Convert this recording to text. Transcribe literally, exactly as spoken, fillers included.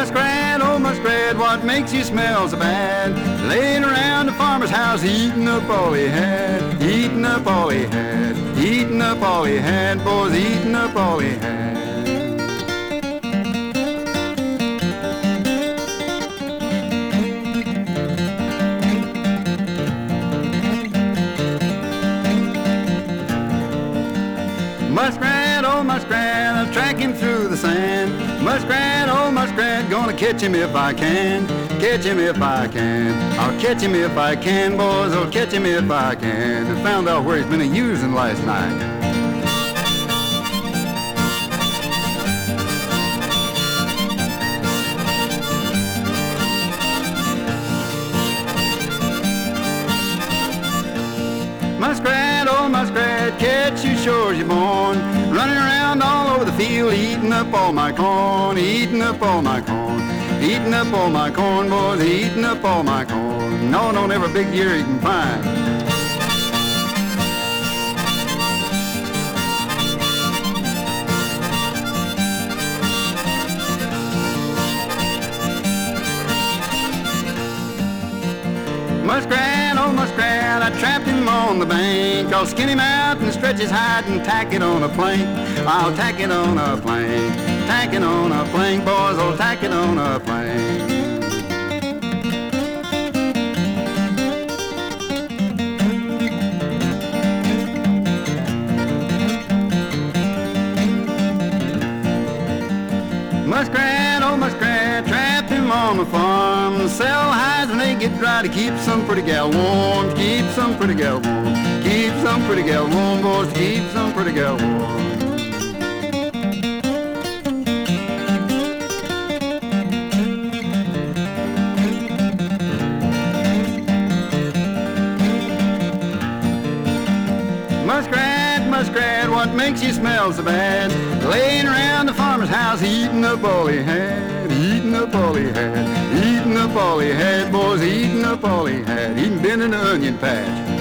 Muskrat, oh muskrat, what makes you smell so bad? Laying around the farmer's house, eating up all he had, eating up all he had, eating up all he had, boys, eating up all he had. Muskrat, oh muskrat, I'll track him through the sand. Muskrat, oh muskrat, gonna catch him if I can. Catch him if I can. I'll catch him if I can, boys, I'll catch him if I can. I found out where he's been a-using last night. Muskrat, oh muskrat, catch you sure as you're born. Running around all over the field, eating up all my corn, eating up all my corn, eating up all my corn, boys, eating up all my corn. No, don't ever big deer you can find. Muskrat, oh muskrat, I trapped him on the bank. I'll skin him out and stretch his hide and tack it on a plank. I'll tack it on a plank, tack it on a plank, boys, I'll tack it on a plank. Muskrat, oh muskrat, trapped him on the farm. Sell hides when they get dry to keep some pretty gal warm. Keep some pretty gal warm. Keep some pretty gal warm, boys. Keep some pretty gal warm. Muskrat, muskrat, what makes you smell so bad? Laying around the farmer's house, eating up all he had, eating up all he had, eating up all he had, boys, eating up all he had. He'd been in an onion patch.